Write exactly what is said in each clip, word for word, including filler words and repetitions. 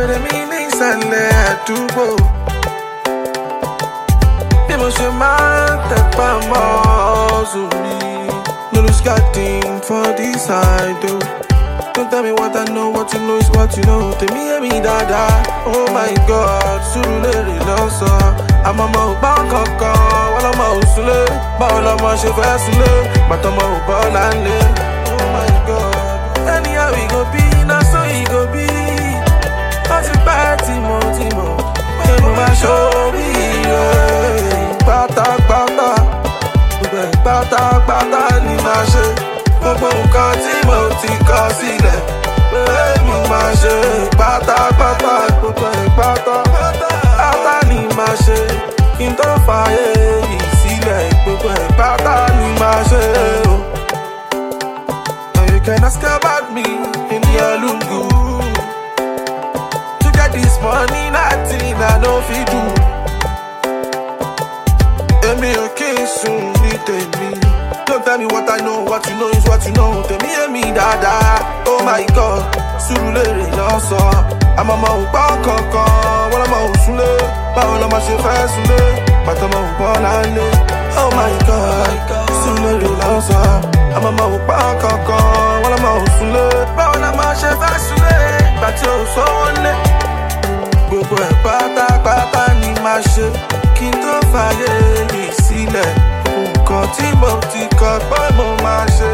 bẹ̀rẹ̀ mi ní ìsàlẹ̀ àdúgbò. Bí mo ṣe máa ń tẹpá mọ́ ọ̀sùn mi. No lose guarding for this side though. Don't tell me what I know, what you know is what you know. Tell me, hear me, dada. Oh my God, Surulere lọ́sọ. Àmọ́ ọmọ ò gbọ́ kankan, wọ́n lọ́mọ ò súnlé. Báwo lọmọ ṣe fẹ́ súnlé? Bàtọ́mọ ò bọ́ láńlé. Oh my God, anyhow we go be, na so we go be. Wọ́n ti pẹ́ tìmọ̀tìmọ̀, pé mo máa ṣorí rẹ̀. Pátápátá, gbogbo ẹ̀ pátápátá ni màá ṣe. Gbogbo nǹkan tí mo ti kọ sílẹ̀ pé mi máa ṣe pátápátá. Gbogbo ẹ̀ pátápátá ni màá ṣe kí n tó fààyè yìí sílẹ̀. Gbogbo ẹ̀ pátá ni màá ṣe o. Now you can ask about me in your lungu. To get this money, nothing I no fit do. Èmi ò kí n sùn ní tèmi. Don't tell me what I know, what you know is what you know. Tell me, hear me, dada. Oh my God, Surulere lọ́sọ. Àmọ́ ọmọ ò gbọ́ kankan, wọ́n lọ́mọ ò súnlé. Báwo lọmọ ṣe fẹ́ súnlé? Bàtọ́mọ ò bọ́ láńlé. Oh my God, Surulere lọ́sọ. Àmọ́ ọmọ ò gbọ́ kankan, wọ́n lọ́mọ ò súnlé. Báwo lọmọ ṣe fẹ́ súnlé? Bàtí ò sówó lé. Gbogbo ẹ̀ pátápátá ni màá ṣe kí n tó fààyè yìí sílẹ̀. Nǹkan tí mo ti kọ pé mo máa ṣe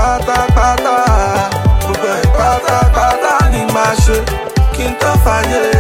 pátápátá. Gbogbo ẹ̀ pátápátá ni màá ṣe kí n tó fààyè